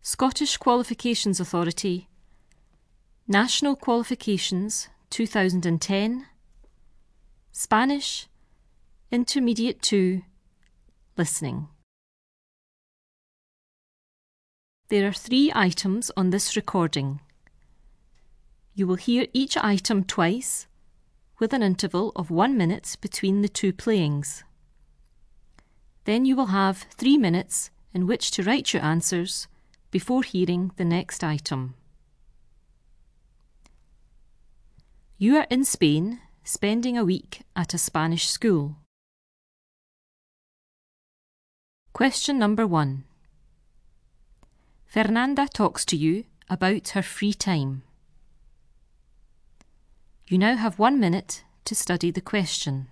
Scottish Qualifications Authority, National Qualifications 2010, Spanish, Intermediate 2, Listening. There are 3 items on this recording. You will hear each item twice, with an interval of 1 minute between the 2 playings. Then you will have 3 minutes in which to write your answers before hearing the next item. You are in Spain, spending a week at a Spanish school. Question number 1. Fernanda talks to you about her free time. You now have 1 minute to study the question.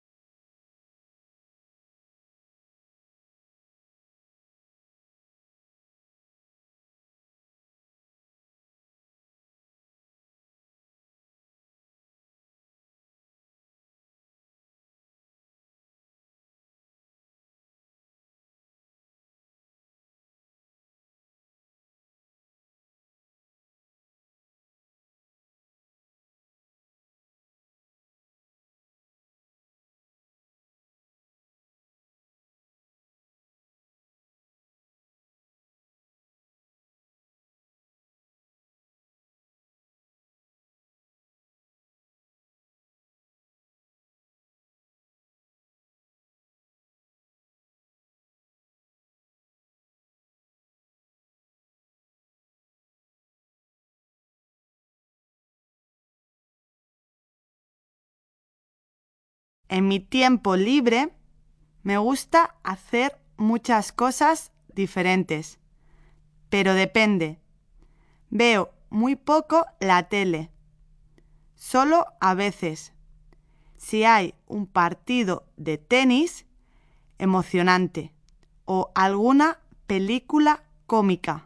En mi tiempo libre me gusta hacer muchas cosas diferentes, pero depende. Veo muy poco la tele, solo a veces. Si hay un partido de tenis emocionante o alguna película cómica.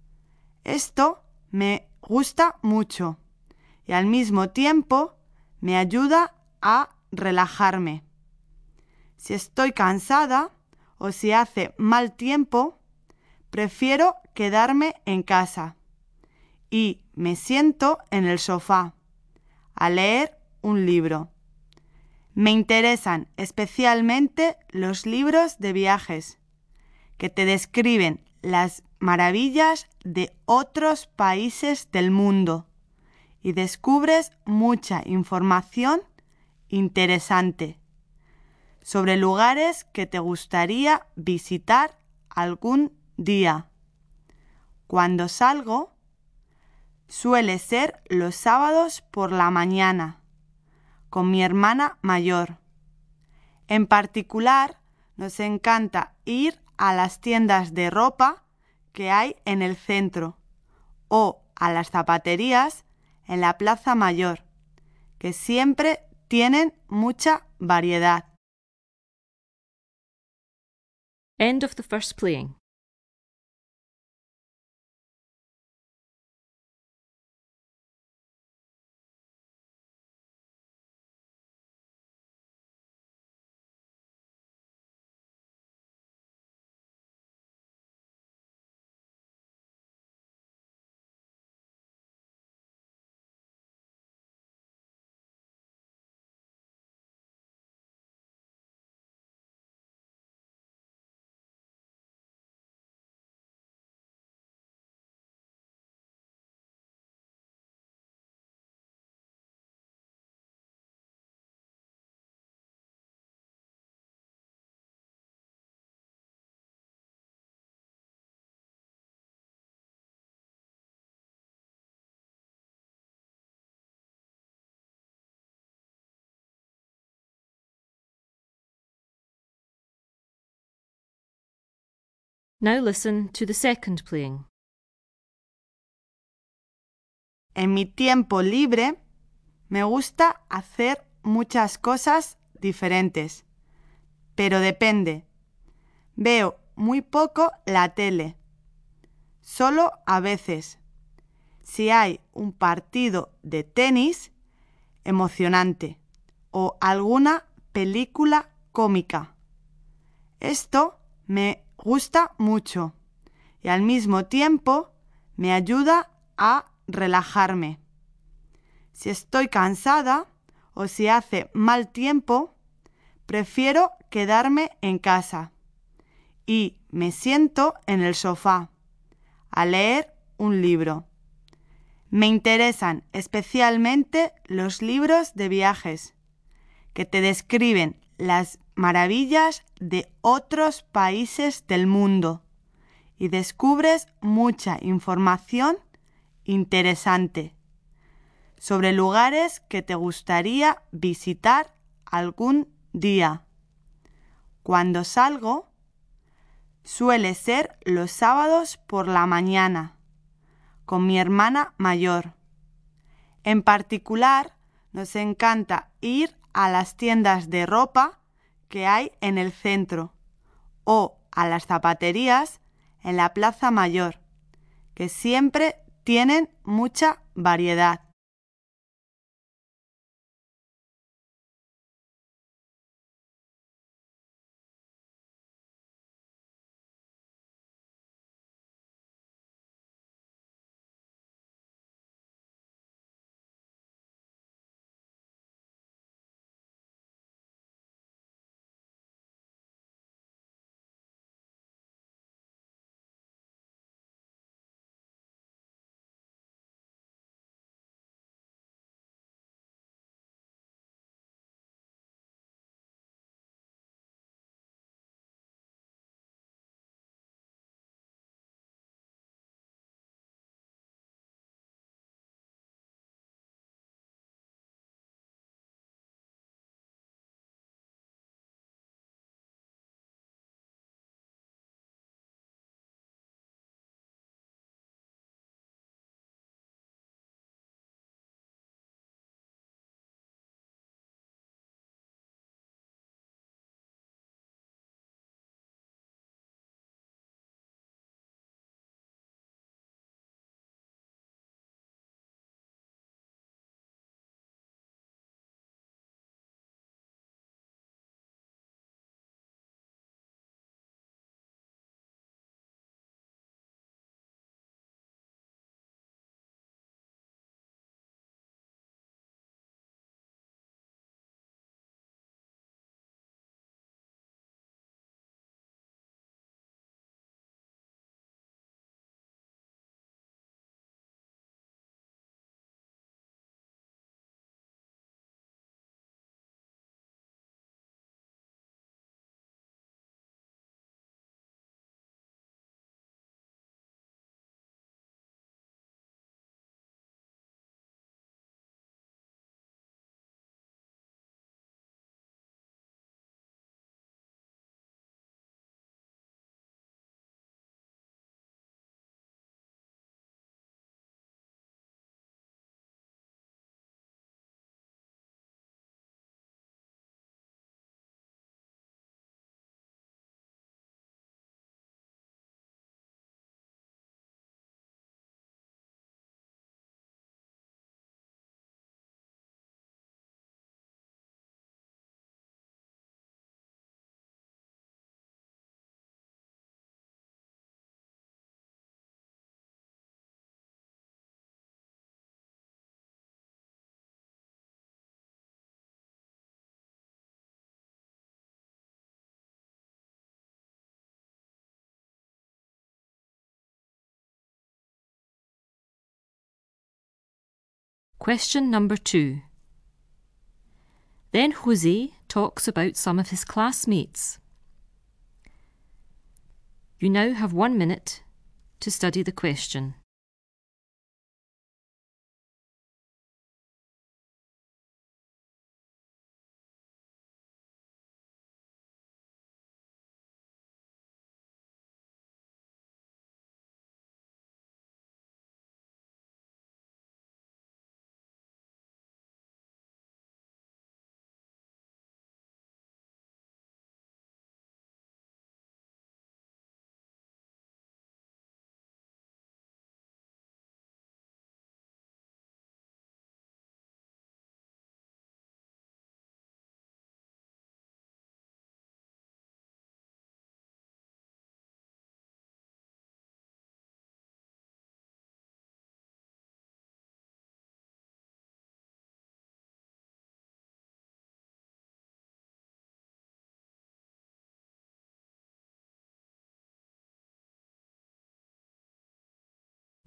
Esto me gusta mucho y al mismo tiempo me ayuda a relajarme. Si estoy cansada o si hace mal tiempo, prefiero quedarme en casa y me siento en el sofá a leer un libro. Me interesan especialmente los libros de viajes que te describen las maravillas de otros países del mundo y descubres mucha información interesante sobre lugares que te gustaría visitar algún día. Cuando salgo, suele ser los sábados por la mañana, con mi hermana mayor. En particular, nos encanta ir a las tiendas de ropa que hay en el centro o a las zapaterías en la Plaza Mayor, que siempre tienen mucha variedad. End of the first playing. Now listen to the second playing. En mi tiempo libre me gusta hacer muchas cosas diferentes, pero depende. Veo muy poco la tele, solo a veces. Si hay un partido de tenis emocionante o alguna película cómica. Esto me gusta mucho y al mismo tiempo me ayuda a relajarme. Si estoy cansada o si hace mal tiempo, prefiero quedarme en casa y me siento en el sofá a leer un libro. Me interesan especialmente los libros de viajes, que te describen las maravillas de otros países del mundo y descubres mucha información interesante sobre lugares que te gustaría visitar algún día. Cuando salgo, suele ser los sábados por la mañana, con mi hermana mayor. En particular, nos encanta ir a las tiendas de ropa que hay en el centro o a las zapaterías en la Plaza Mayor, que siempre tienen mucha variedad. Question number 2. Then Jose talks about some of his classmates. You now have 1 minute to study the question.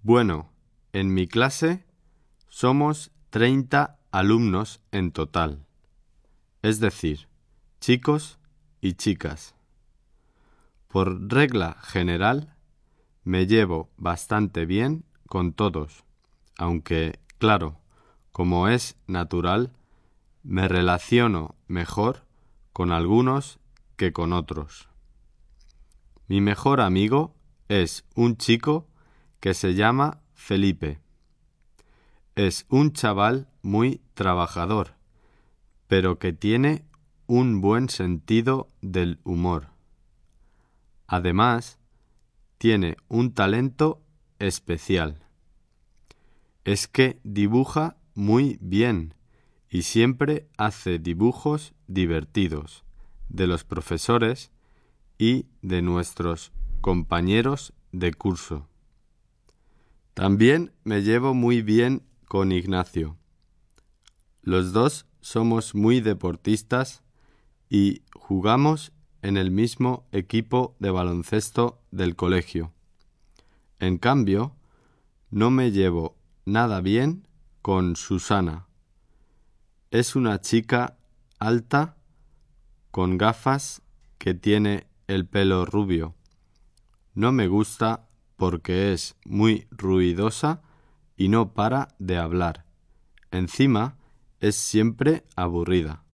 Bueno, en mi clase somos 30 alumnos en total, es decir, chicos y chicas. Por regla general, me llevo bastante bien con todos, aunque, claro, como es natural, me relaciono mejor con algunos que con otros. Mi mejor amigo es un chico que se llama Felipe. Es un chaval muy trabajador, pero que tiene un buen sentido del humor. Además, tiene un talento especial. Es que dibuja muy bien y siempre hace dibujos divertidos de los profesores y de nuestros compañeros de curso. También me llevo muy bien con Ignacio. Los dos somos muy deportistas y jugamos en el mismo equipo de baloncesto del colegio. En cambio, no me llevo nada bien con Susana. Es una chica alta, con gafas, que tiene el pelo rubio. No me gusta porque es muy ruidosa y no para de hablar. Encima, es siempre aburrida.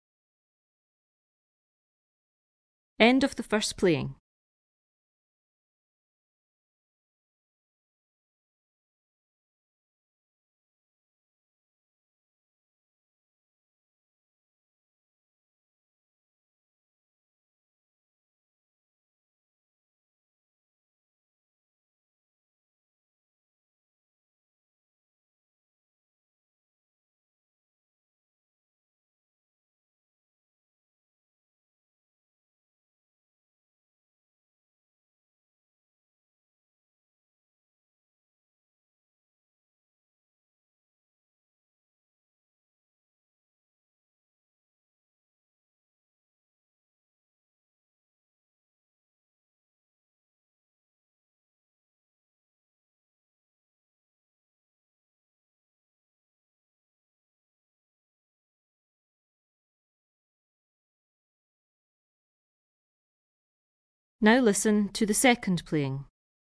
End of the first playing. Now listen to the second playing.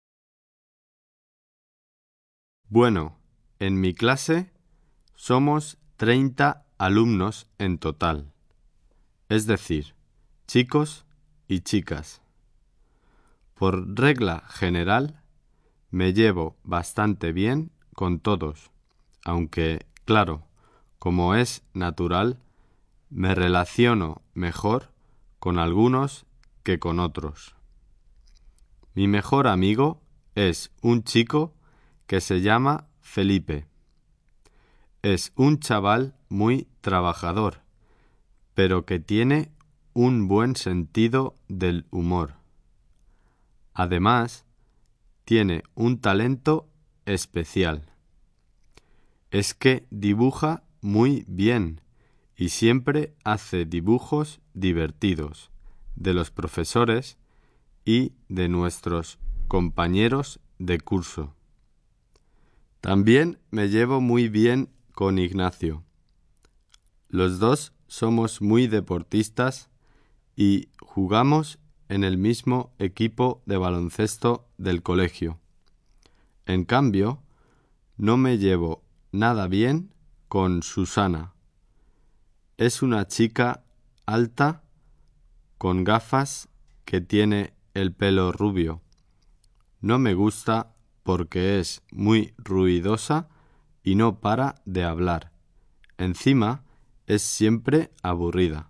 Bueno, en mi clase somos 30 alumnos en total, es decir, chicos y chicas. Por regla general, me llevo bastante bien con todos, aunque, claro, como es natural, me relaciono mejor con algunos que con otros. Mi mejor amigo es un chico que se llama Felipe. Es un chaval muy trabajador, pero que tiene un buen sentido del humor. Además, tiene un talento especial. Es que dibuja muy bien y siempre hace dibujos divertidos de los profesores y de nuestros compañeros de curso. También me llevo muy bien con Ignacio. Los dos somos muy deportistas y jugamos en el mismo equipo de baloncesto del colegio. En cambio, no me llevo nada bien con Susana. Es una chica alta, con gafas, que tiene el pelo rubio. No me gusta porque es muy ruidosa y no para de hablar. Encima, es siempre aburrida.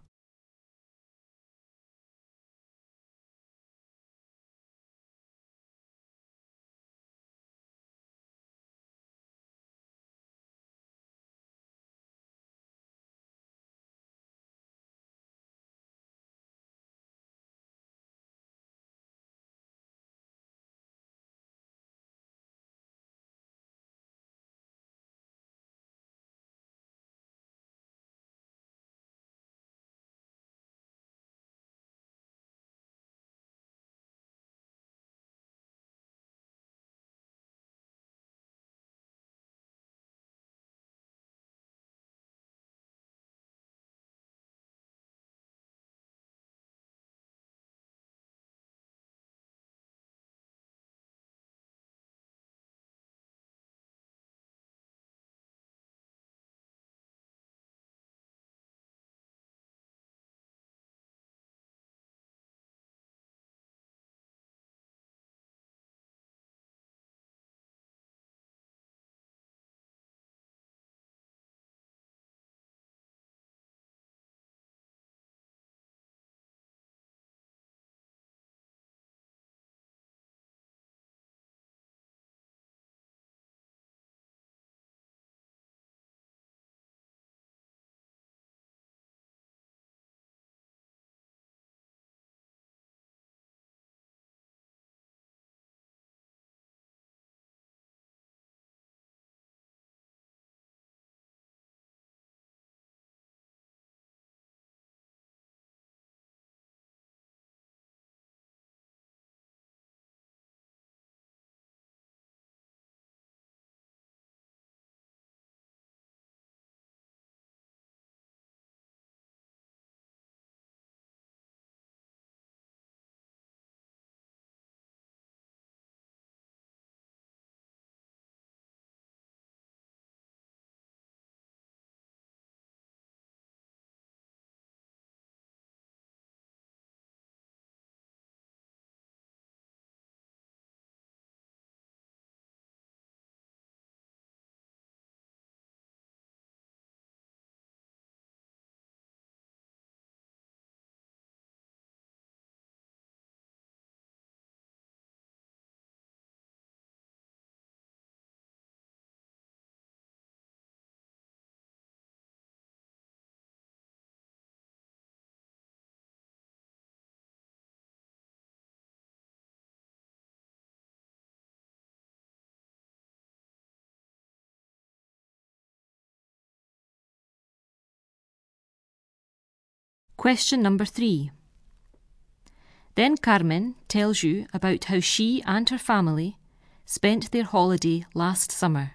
Question number 3. Then Carmen tells you about how she and her family spent their holiday last summer.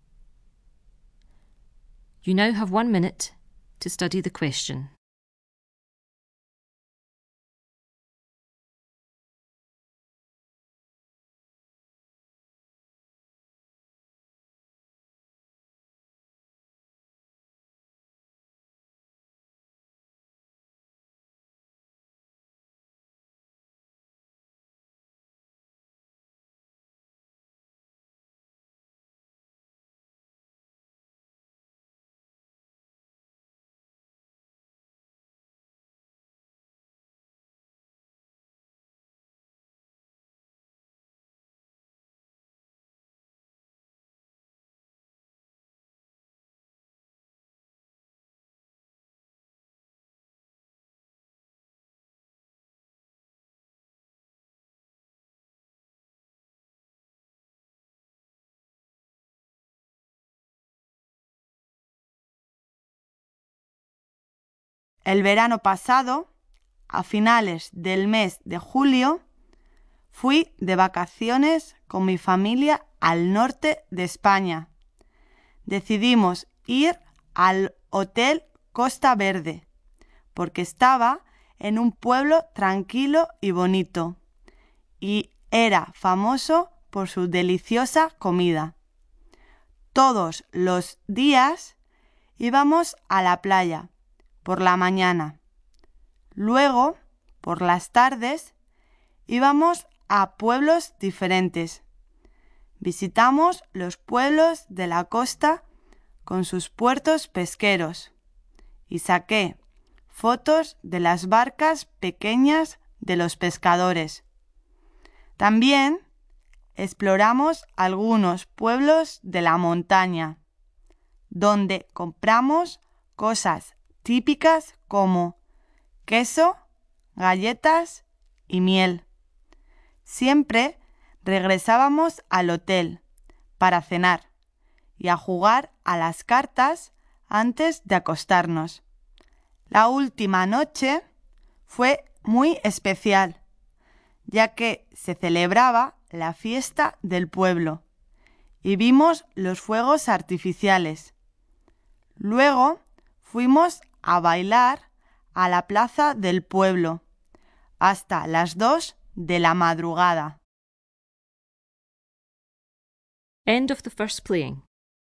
You now have 1 minute to study the question. El verano pasado, a finales del mes de julio, fui de vacaciones con mi familia al norte de España. Decidimos ir al Hotel Costa Verde, porque estaba en un pueblo tranquilo y bonito, y era famoso por su deliciosa comida. Todos los días íbamos a la playa por la mañana. Luego, por las tardes, íbamos a pueblos diferentes. Visitamos los pueblos de la costa con sus puertos pesqueros y saqué fotos de las barcas pequeñas de los pescadores. También exploramos algunos pueblos de la montaña, donde compramos cosas típicas como queso, galletas y miel. Siempre regresábamos al hotel para cenar y a jugar a las cartas antes de acostarnos. La última noche fue muy especial, ya que se celebraba la fiesta del pueblo y vimos los fuegos artificiales. Luego fuimos a bailar a la plaza del pueblo hasta las 2 de la madrugada. End of the first playing.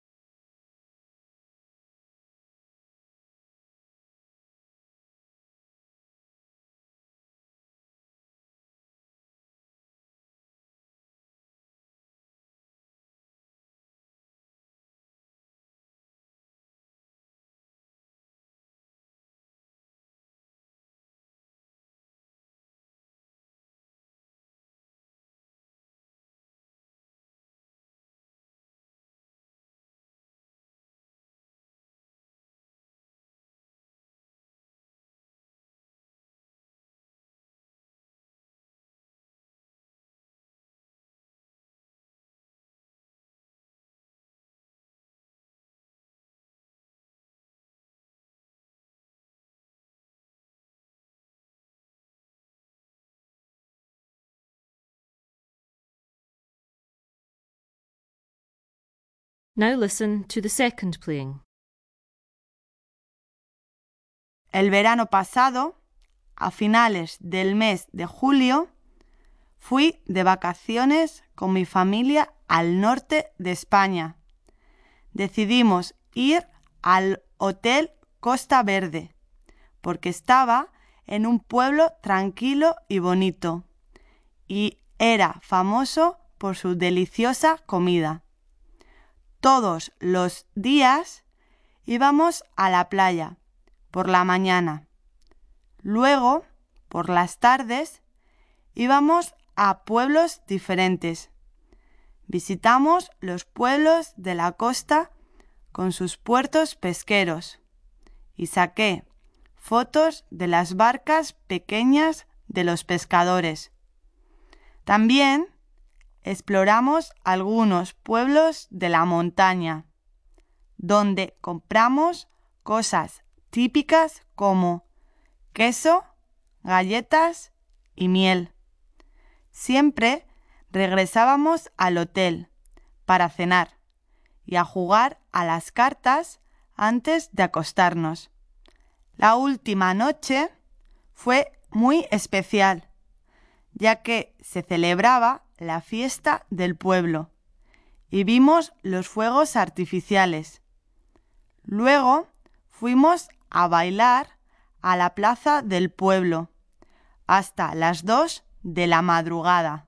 Now listen to the second playing. El verano pasado, a finales del mes de julio, fui de vacaciones con mi familia al norte de España. Decidimos ir al Hotel Costa Verde, porque estaba en un pueblo tranquilo y bonito, y era famoso por su deliciosa comida. Todos los días íbamos a la playa por la mañana. Luego, por las tardes, íbamos a pueblos diferentes. Visitamos los pueblos de la costa con sus puertos pesqueros y saqué fotos de las barcas pequeñas de los pescadores. También exploramos algunos pueblos de la montaña, donde compramos cosas típicas como queso, galletas y miel. Siempre regresábamos al hotel para cenar y a jugar a las cartas antes de acostarnos. La última noche fue muy especial, ya que se celebraba la fiesta del pueblo y vimos los fuegos artificiales. Luego fuimos a bailar a la plaza del pueblo hasta las 2 de la madrugada.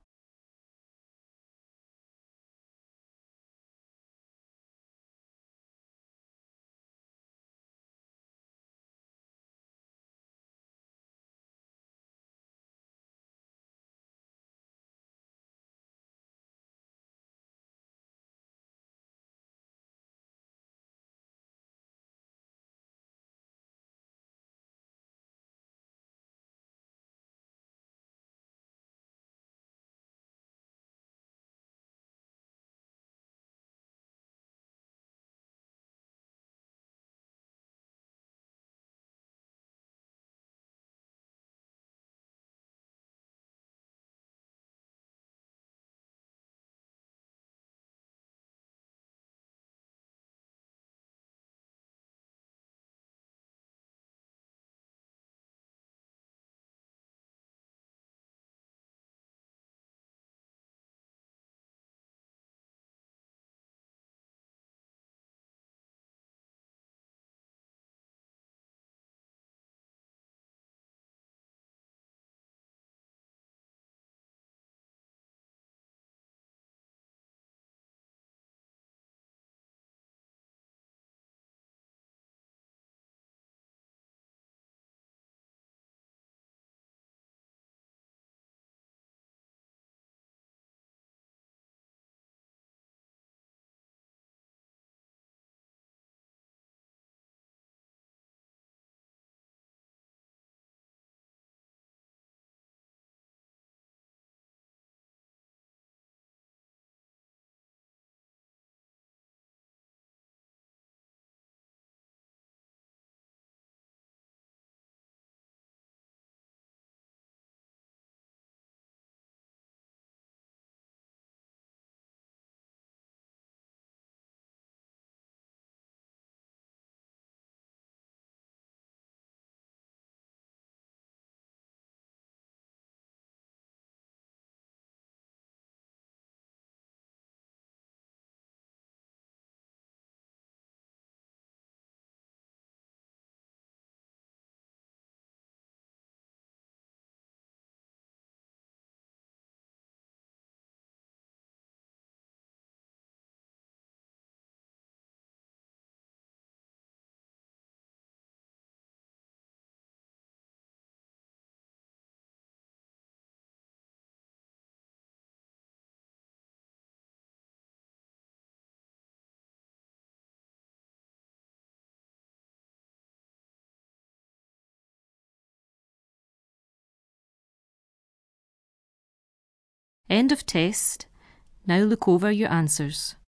End of test. Now look over your answers.